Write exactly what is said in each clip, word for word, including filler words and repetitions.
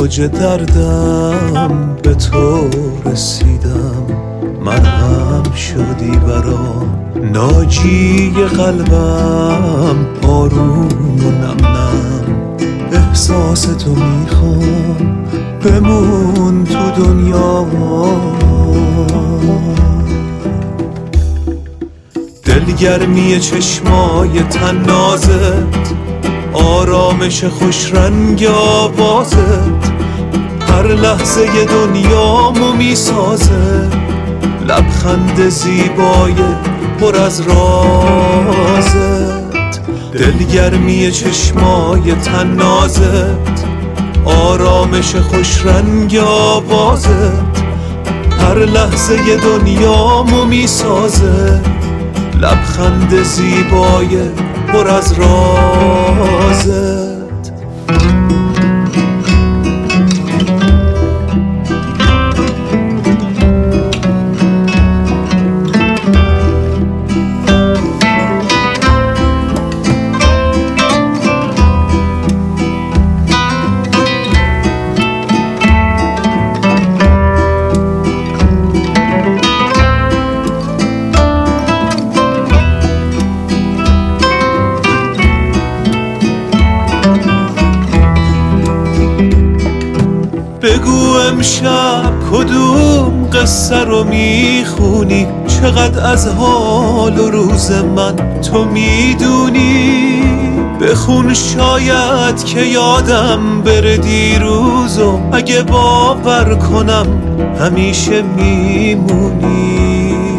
اوج دردم به تو رسیدم، مرهم شدی برام ناجی قلبم، آروم و نم نم احساس تو میخوام، بمون تو دنیا. دلگرمی چشمای تنازت، آرامش خوش رنگ آوازت، هر لحظه دنیامو میسازه، لبخند زیبای پر از رازت. دلگرمی چشمای تنازت، آرامش خوش رنگ آوازت، هر لحظه دنیامو میسازه، لبخند زیبای پر از رازت. بگو امشب کدوم قصه رو میخونی، چقدر از حال و روز من تو میدونی. بخون شاید که یادم بره دیروزو، اگه باور کنم همیشه میمونی.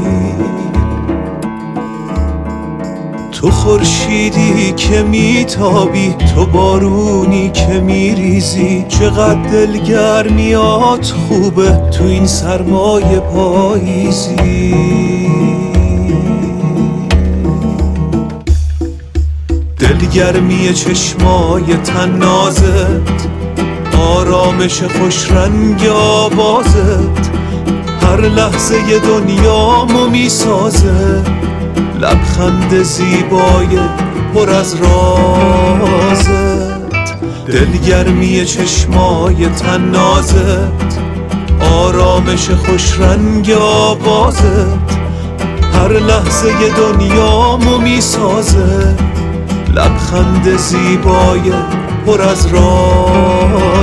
تو خورشیدی که میتابی، تو بارونی که میریزی، چقدر دلگرمیات خوبه تو این سرمای پاییزی. دلگرمی چشمای تنازت، آرامش خوش رنگ آوازت، هر لحظه دنیامو میسازه، لبخند زیبای پر از رازت. دلگرمی چشمای تنازت، آرامش خوش رنگ آوازت، هر لحظه دنیامو میسازه، لبخند زیبای پر از رازت.